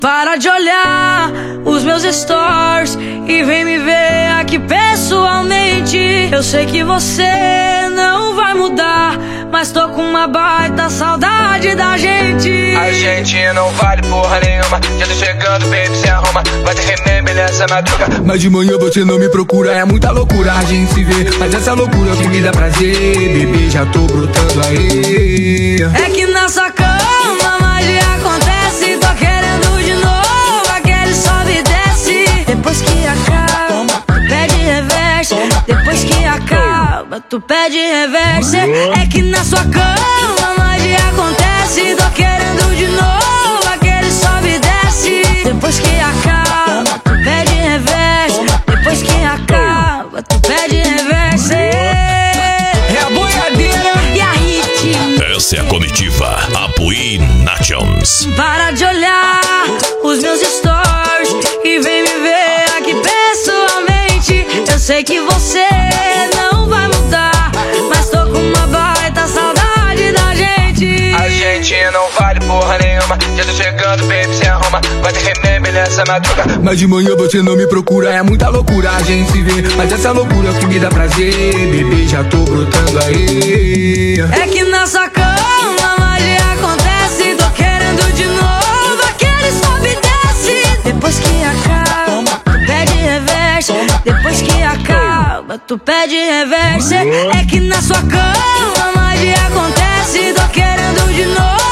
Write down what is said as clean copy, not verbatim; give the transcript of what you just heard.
Para de olhar os meus stories e vem me ver aqui pessoalmente. Eu sei que você não vai mudar, mas tô com uma baita saudade da gente. A gente não vale porra nenhuma. Já tô chegando, baby, se arruma. Vai ter remember nessa madruga. Mas de manhã você não me procura. É muita loucura a gente se vê, mas essa loucura é o que me dá prazer. Bebê, já tô brotando aí. É que na sua cama magia acontece. Tô querendo de novo aquele sobe e desce. Depois que acaba, tu pede reverse. Depois que acaba, tu pede reverse. É que na sua cama magia acontece. Tô querendo de novo aquele sobe e desce. Depois que acaba, tu pede reverse. Depois que acaba, tu pede reverse. É a boiadeira e a hit. Essa é a comitiva Apuí Nations. Para de olhar os meus stories e vem me ver aqui pessoalmente. Eu sei que você não vai mudar, mas tô com uma baita saudade da gente. A gente não vale porra nenhuma. Já tô chegando, baby, se arruma. Vai ter remember nessa madruga. Mas de manhã você não me procura. É muita loucura a gente se vê, mas essa loucura é o que me dá prazer. Bebê, já tô brotando aí. É que na sua cama magia acontece. Tô querendo de novo aquele sobe e desce. Depois que acaba, tu pede reverse. Depois que acaba, tu pede reverse. É que na sua cama magia acontece. Tô querendo de novo